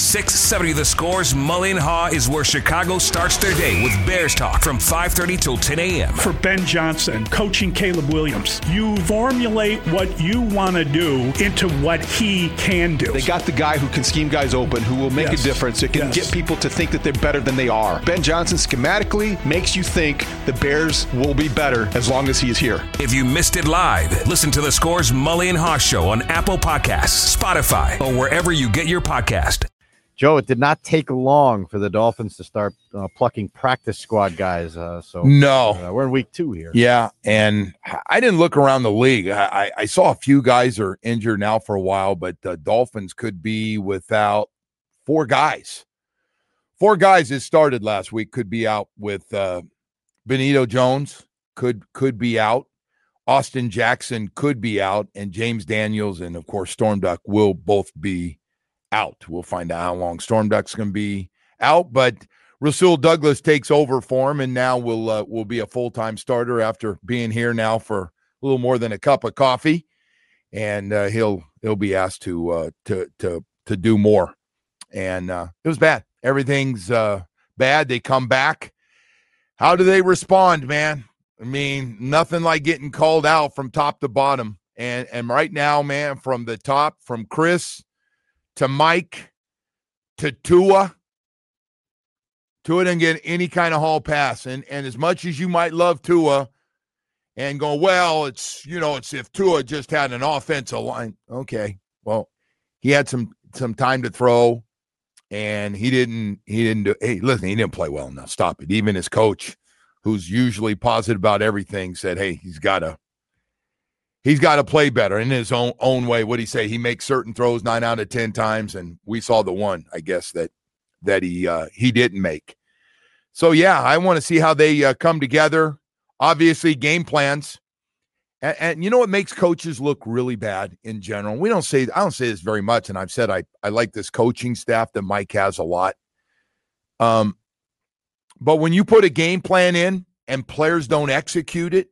670 The Score's Mully and Haw is where Chicago starts their day with Bears talk from 5:30 till 10 a.m. For Ben Johnson, coaching Caleb Williams, you formulate what you want to do into what he can do. They got the guy who can scheme guys open, who will make a difference. It can get people to think that they're better than they are. Ben Johnson schematically makes you think the Bears will be better as long as he is here. If you missed it live, listen to The Score's Mully and Haw Show on Apple Podcasts, Spotify, or wherever you get your podcast. Joe, it did not take long for the Dolphins to start plucking practice squad guys. No, we're in week 2 here. Yeah, and I didn't look around the league. I saw a few guys are injured now for a while, but the Dolphins could be without 4 guys. 4 guys that started last week could be out with Benito Jones could be out. Austin Jackson could be out, and James Daniels and, of course, Storm Duck will both be out. We'll find out how long Storm Duck's going to be out, but Rasul Douglas takes over for him, and now will be a full-time starter after being here now for a little more than a cup of coffee, and he'll be asked to do more. And it was bad. Everything's bad. They come back. How do they respond, man? I mean, nothing like getting called out from top to bottom. And right now, man, from the top, from Chris to Mike to Tua didn't get any kind of hall pass. And as much as you might love Tua and go, well, it's if Tua just had an offensive line. Okay, well, he had some time to throw, and he didn't do. Hey, listen, he didn't play well enough. Stop it. Even his coach, who's usually positive about everything, said, hey, he's got to play better in his own way. What'd he say? He makes certain throws 9 out of 10 times, and we saw the one, I guess, that he didn't make. So, yeah, I want to see how they come together. Obviously, game plans. And you know what makes coaches look really bad in general? I don't say this very much, and I've said I like this coaching staff that Mike has a lot. But when you put a game plan in and players don't execute it,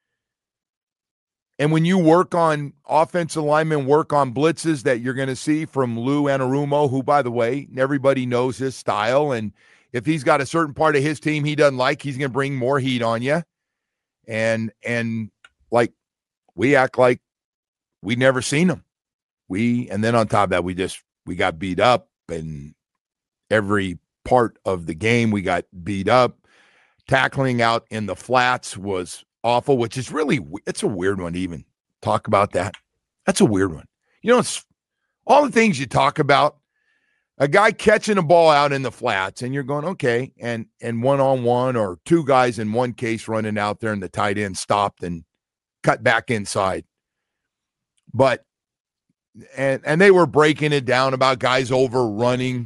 and when you work on offensive linemen, work on blitzes that you're going to see from Lou Anarumo, who, by the way, everybody knows his style. And if he's got a certain part of his team he doesn't like, he's going to bring more heat on you. And like, we act like we never seen him. And then on top of that, we got beat up, and every part of the game we got beat up. Tackling out in the flats was awful, which is it's a weird one to even talk about that. That's a weird one. It's all the things you talk about, a guy catching a ball out in the flats, and you're going, okay, and one-on-one or 2 guys in one case running out there, and the tight end stopped and cut back inside. But, and they were breaking it down about guys overrunning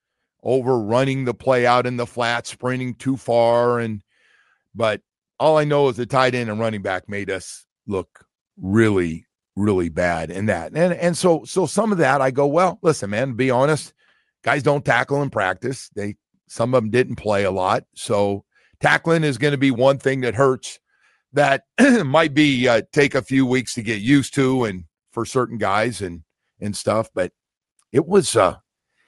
the play out in the flat, sprinting too far. But all I know is the tight end and running back made us look really, really bad in that. And so some of that I go, well, listen, man, to be honest, guys don't tackle in practice. Some of them didn't play a lot. So tackling is going to be one thing that hurts, that might be take a few weeks to get used to, and for certain guys and stuff. But it was a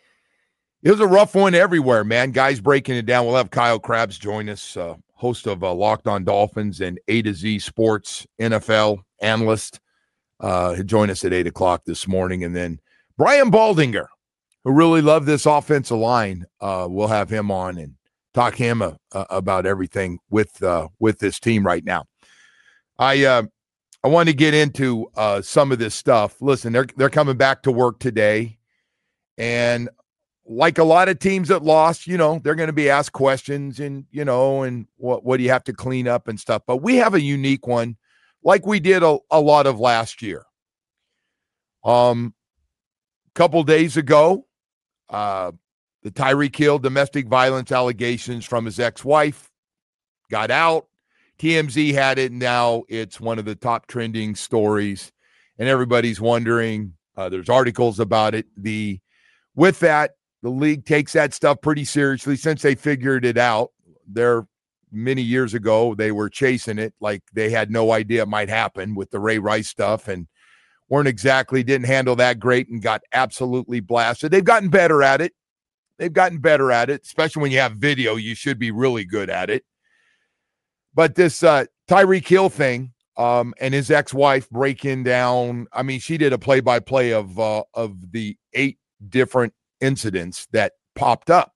rough one everywhere, man. Guys breaking it down. We'll have Kyle Krabs join us, host of Locked On Dolphins and A to Z Sports NFL analyst. He'll join us at 8 o'clock this morning. And then Brian Baldinger, who really loved this offensive line, we'll have him on and talk to him about everything with this team right now. I want to get into some of this stuff. Listen, they're coming back to work today, and like a lot of teams that lost, they're going to be asked questions, and and what do you have to clean up and stuff. But we have a unique one, like we did a lot of last year. Couple days ago, the Tyreek Hill domestic violence allegations from his ex-wife got out. TMZ had it. Now it's one of the top trending stories, and everybody's wondering. There's articles about it. With that, the league takes that stuff pretty seriously since they figured it out. Many years ago, they were chasing it like they had no idea it might happen with the Ray Rice stuff, and didn't handle that great and got absolutely blasted. They've gotten better at it. They've gotten better at it, especially when you have video. You should be really good at it. But this Tyreek Hill thing and his ex-wife breaking down, I mean, she did a play-by-play of the 8 different incidents that popped up.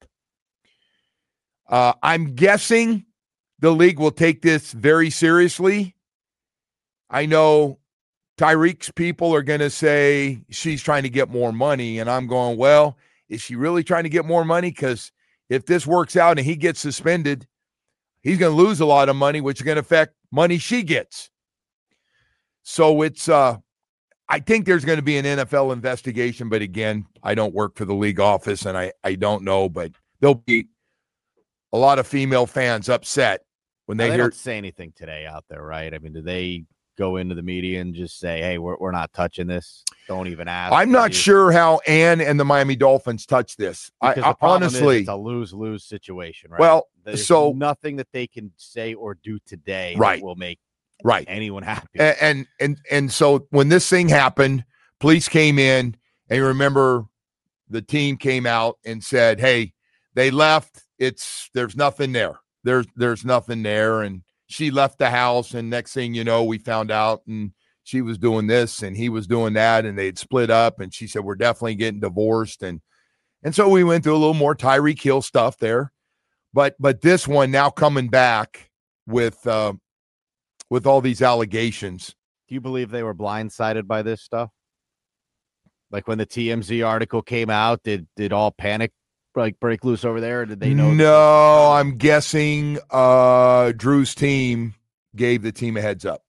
I'm guessing the league will take this very seriously. I know Tyreek's people are going to say she's trying to get more money, and I'm going, well, is she really trying to get more money? Because if this works out and he gets suspended, he's going to lose a lot of money, which is going to affect money she gets. So it's I think there's going to be an NFL investigation, but again, I don't work for the league office, and I don't know, but there'll be a lot of female fans upset when they hear. Don't say anything today out there, right? I mean, do they go into the media and just say, hey, we're not touching this? Don't even ask. I'm not sure how Ann and the Miami Dolphins touch this. I honestly, it's a lose-lose situation, right? Well, there's so nothing that they can say or do today right. that will make right anyone happy. And so when this thing happened, police came in, and you remember the team came out and said, hey, they left. There's nothing there. There's nothing there. And she left the house, and next thing you know, we found out, and she was doing this and he was doing that, and they'd split up, and she said, we're definitely getting divorced. And so we went through a little more Tyreek Hill stuff there. But this one now coming back with all these allegations. Do you believe they were blindsided by this stuff? Like when the TMZ article came out, did all panic like break loose over there, or did they know? No, I'm guessing Drew's team gave the team a heads up.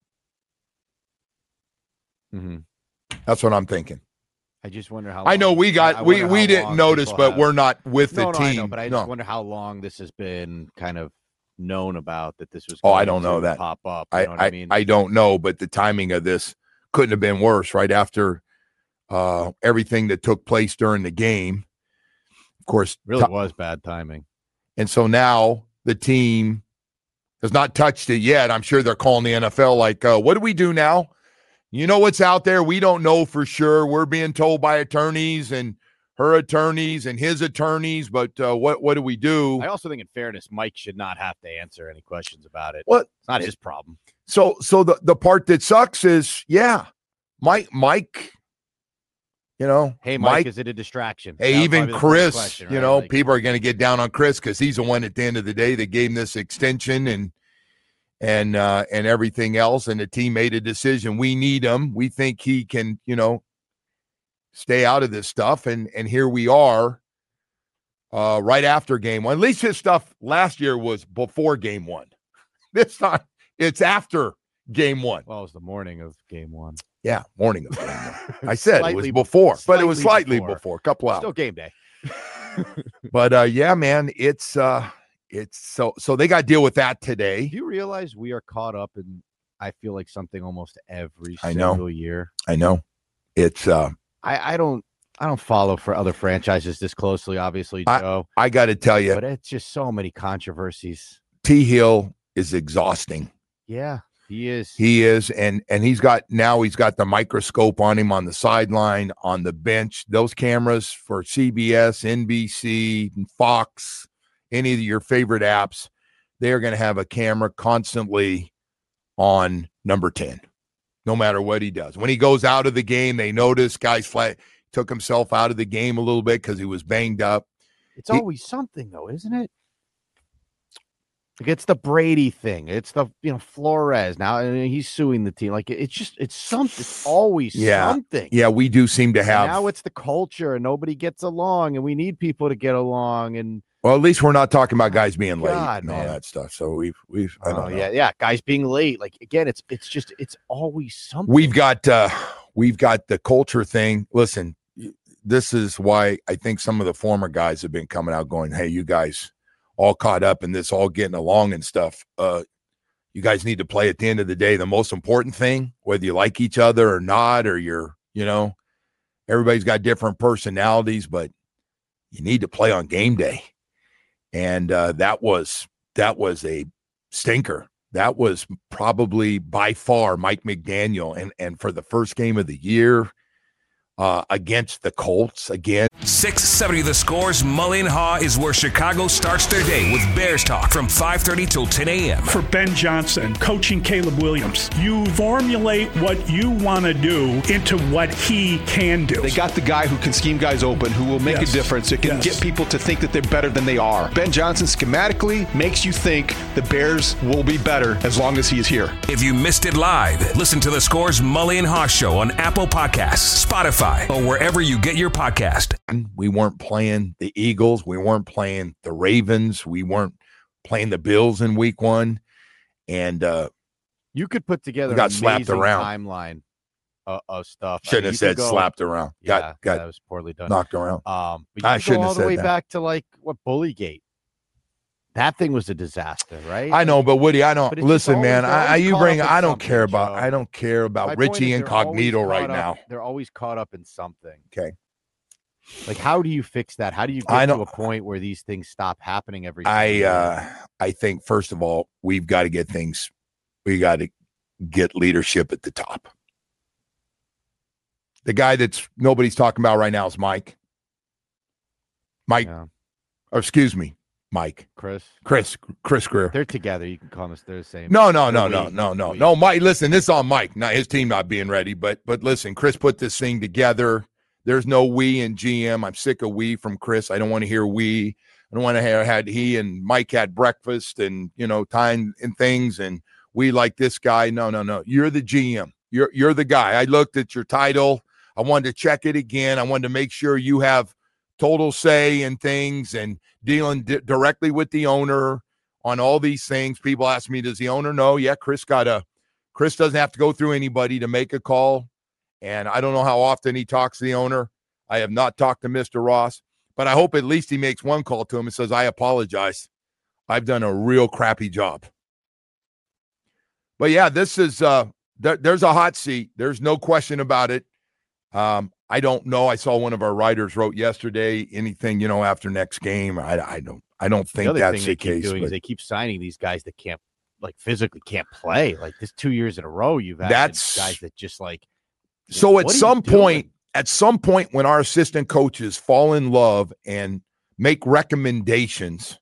Mm-hmm. That's what I'm thinking. I just wonder how. I know we didn't notice, but we're not with the team. I know, but I just wonder how long this has been kind of known about that this was. I don't know that pop up. You know what I mean? I don't know, but the timing of this couldn't have been worse. Right after everything that took place during the game. Of course, really was bad timing. And so now the team has not touched it yet. I'm sure they're calling the NFL like, what do we do now? You know what's out there? We don't know for sure. We're being told by attorneys and her attorneys and his attorneys, but what do we do? I also think in fairness, Mike should not have to answer any questions about it. Well, it's not his problem. So the part that sucks is, Mike, you know, hey, Mike, is it a distraction? Hey, even Chris, question, right? You know, like, people are going to get down on Chris because he's the one at the end of the day that gave him this extension and everything else. And the team made a decision. We need him. We think he can, you know, stay out of this stuff. And here we are right after game one. At least his stuff last year was before game one. This time it's after game one. Well, it was the morning of game one. Yeah, morning of game one. I said it was before, but it was slightly before a couple hours. Still game day. But yeah, man, it's so they got to deal with that today. Do you realize we are caught up in, I feel like, something almost every single year? I know. It's I don't follow for other franchises this closely, obviously, Joe. I got to tell you, but it's just so many controversies. T. Hill is exhausting. Yeah, he is. He is, and he's got the microscope on him on the sideline, on the bench. Those cameras for CBS, NBC, Fox, any of your favorite apps, they're going to have a camera constantly on number 10, no matter what he does. When he goes out of the game, they notice guys took himself out of the game a little bit because he was banged up. It's always something, though, isn't it? Like it's the Brady thing. It's the, Flores now, and he's suing the team. Like it's something. It's always something. Yeah, we do seem to have. And now it's the culture, and nobody gets along, and we need people to get along. And well, at least we're not talking about guys being late and all man. that stuff. So we've. I don't know. Yeah, guys being late. Like again, it's always something. We've got the culture thing. Listen, this is why I think some of the former guys have been coming out going, "Hey, you guys all caught up in this, all getting along and stuff. You guys need to play at the end of the day. The most important thing, whether you like each other or not, or you're, everybody's got different personalities, but you need to play on game day." And that was a stinker. That was probably by far Mike McDaniel. And for the first game of the year, against the Colts again. 670 The Score's Mully and Haw is where Chicago starts their day with Bears talk from 5:30 till 10 a.m. For Ben Johnson, coaching Caleb Williams, you formulate what you want to do into what he can do. They got the guy who can scheme guys open, who will make a difference. It can get people to think that they're better than they are. Ben Johnson schematically makes you think the Bears will be better as long as he is here. If you missed it live, listen to The Score's Mully and Haw Show on Apple Podcasts, Spotify, or wherever you get your podcast. We weren't playing the Eagles. We weren't playing the Ravens. We weren't playing the Bills in week 1. And you could put together got an slapped amazing around. timeline of stuff. Shouldn't have said slapped around. Yeah, got that was poorly done. knocked around. But you I could shouldn't go all have the said way that. back to like what Bullygate. That thing was a disaster, right? I know, but Woody, I don't But it's listen, just man. always- they're always You caught bring. up in I don't something, care about. Joe. I don't care about My point Richie is they're always Incognito right caught now. up- They're always caught up in something. Okay. Like, how do you fix that? How do you I get to don't- a point where these things stop happening every single year? I think first of all, we've got to get things. We got to get leadership at the top. The guy that's nobody's talking about right now is Mike. Mike, Yeah. or excuse me, Mike. Chris Greer. They're together. You can call them. They're the same. No. We- No, Mike, listen, this is on Mike, not his team not being ready, but listen, Chris put this thing together. There's no we in GM. I'm sick of we from Chris. I don't want to hear we. I don't want to hear had he and Mike had breakfast and, time and things and we like this guy. No. You're the GM. You're the guy. I looked at your title. I wanted to check it again. I wanted to make sure you have total say in things and dealing directly with the owner on all these things. People ask me, does the owner know? Yeah, Chris doesn't have to go through anybody to make a call. And I don't know how often he talks to the owner. I have not talked to Mr. Ross, but I hope at least he makes one call to him and says, I apologize. I've done a real crappy job. But yeah, this is, there's a hot seat. There's no question about it. I don't know. I saw one of our writers wrote yesterday, anything, after next game. I don't think that's the case. Is they keep signing these guys that can't, like, physically can't play. Like, this 2 years in a row, you've had guys that just like. So at some point, when our assistant coaches fall in love and make recommendations,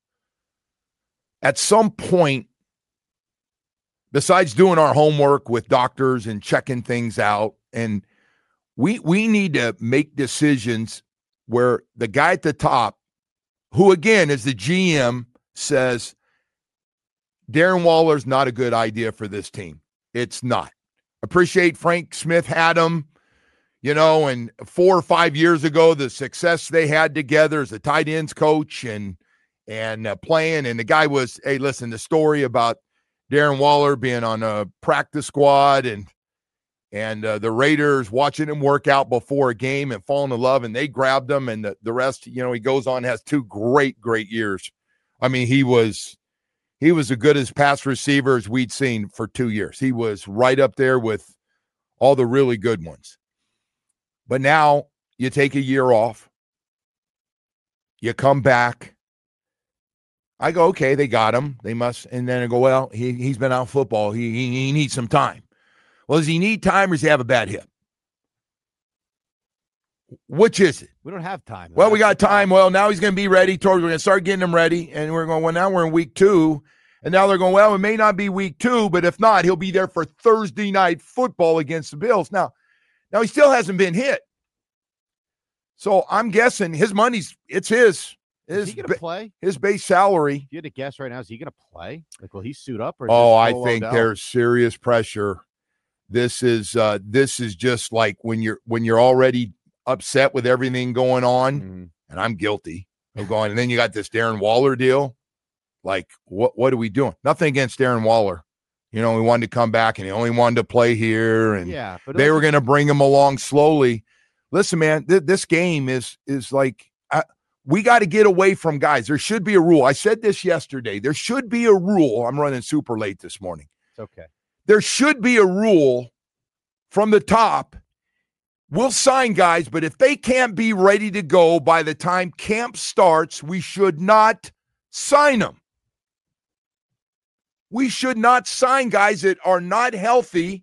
at some point, besides doing our homework with doctors and checking things out, and we need to make decisions where the guy at the top, who again is the GM, says Darren Waller's not a good idea for this team. It's not. Appreciate Frank Smith had him, and 4 or 5 years ago, the success they had together as a tight ends coach and playing. And the guy was, hey, listen, the story about Darren Waller being on a practice squad and the Raiders watching him work out before a game and falling in love, and they grabbed him, and the rest, he goes on, has 2 great years. I mean, he was as good as pass receiver as we'd seen for 2 years. He was right up there with all the really good ones. But now you take a year off. You come back. I go, okay, they got him. They must. And then I go, well, he's been out of football. He needs some time. Well, does he need time or does he have a bad hip? Which is it? We don't have time. Well, we got time. Well, now he's going to be ready. We're going to start getting him ready. And we're going, well, now we're in week 2. And now they're going, well, it may not be week 2, but if not, he'll be there for Thursday night football against the Bills. Now he still hasn't been hit. So I'm guessing his money's, it's his. Is he going to play? His base salary. If you had to guess right now, is he going to play? Like, will he suit up? Or I think there's serious pressure. This is just like when you're already upset with everything going on, and I'm guilty of going, and then you got this Darren Waller deal. Like, what are we doing? Nothing against Darren Waller. We wanted to come back, and he only wanted to play here, and but they were going to bring him along slowly. Listen, man, this game is like we got to get away from guys. There should be a rule. I said this yesterday. There should be a rule. I'm running super late this morning. It's okay. There should be a rule from the top. We'll sign guys, but if they can't be ready to go by the time camp starts, we should not sign them. We should not sign guys that are not healthy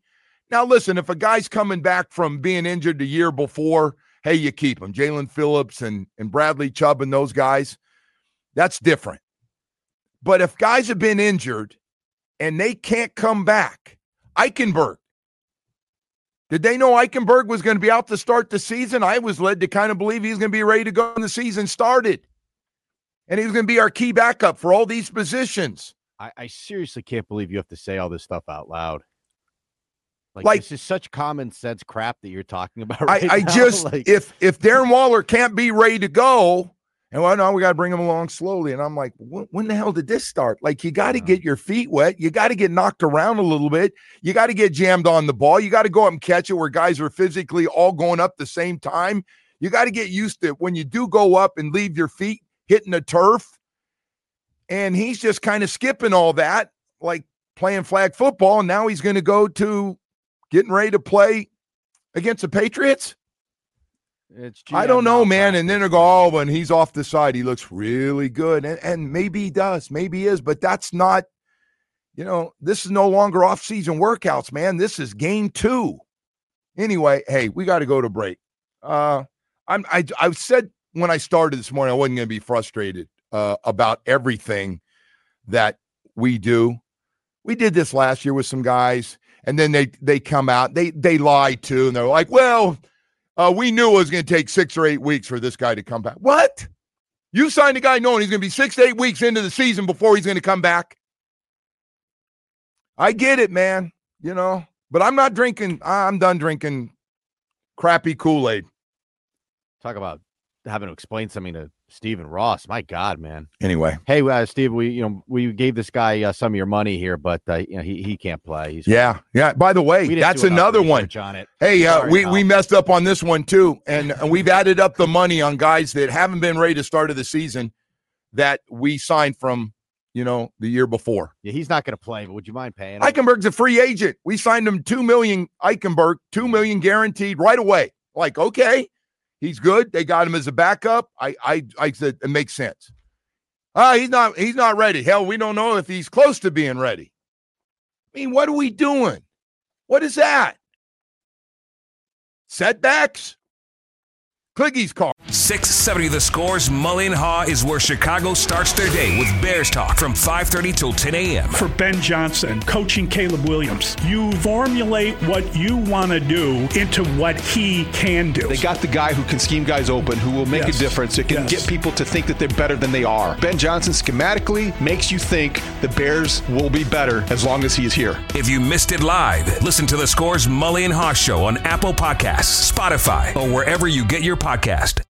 Now, listen, if a guy's coming back from being injured the year before, hey, you keep him. Jalen Phillips and Bradley Chubb and those guys, that's different. But if guys have been injured and they can't come back, Eichenberg, did they know Eichenberg was going to be out to start the season? I was led to kind of believe he's going to be ready to go when the season started. And he's going to be our key backup for all these positions. I seriously can't believe you have to say all this stuff out loud. Like this is such common sense crap that you're talking about right now. If Darren Waller can't be ready to go, and well, no, we got to bring him along slowly. And I'm like, when the hell did this start? Like, you got to get your feet wet. You got to get knocked around a little bit. You got to get jammed on the ball. You got to go up and catch it where guys are physically all going up the same time. You got to get used to it when you do go up and leave your feet hitting the turf. And he's just kind of skipping all that, like playing flag football. And now he's going to go to getting ready to play against the Patriots. I don't know, man. And then they'll go, oh, when he's off the side, he looks really good. And maybe he does. Maybe he is. But that's not, this is no longer off-season workouts, man. This is game 2. Anyway, hey, we got to go to break. I said when I started this morning I wasn't going to be frustrated about everything that we do. We did this last year with some guys, and then they come out. They lie too, and they're like, well, we knew it was going to take 6 or 8 weeks for this guy to come back. What? You signed a guy knowing he's going to be 6 to 8 weeks into the season before he's going to come back? I get it, man, but I'm not drinking. I'm done drinking crappy Kool-Aid. Talk about having to explain something to Stephen Ross. My God, man. Anyway. Hey, Steve, we gave this guy some of your money here, but he can't play. Yeah. By the way, that's another one. On it. Hey, we messed up on this one too, and we've added up the money on guys that haven't been ready to start of the season that we signed from, the year before. Yeah, he's not going to play, but would you mind paying him? Eichenberg's a free agent. We signed him $2 million. Eichenberg, $2 million guaranteed right away. Like, okay. He's good. They got him as a backup. I said it makes sense. He's not ready. Hell, we don't know if he's close to being ready. I mean, what are we doing? What is that? Setbacks? Cliggy's car. 670 The Score's Mully and Haw is where Chicago starts their day with Bears talk from 5:30 till 10 a.m. For Ben Johnson, coaching Caleb Williams, you formulate what you want to do into what he can do. They got the guy who can scheme guys open, who will make a difference. It can get people to think that they're better than they are. Ben Johnson schematically makes you think the Bears will be better as long as he is here. If you missed it live, listen to The Score's Mully and Haw Show on Apple Podcasts, Spotify, or wherever you get your podcast.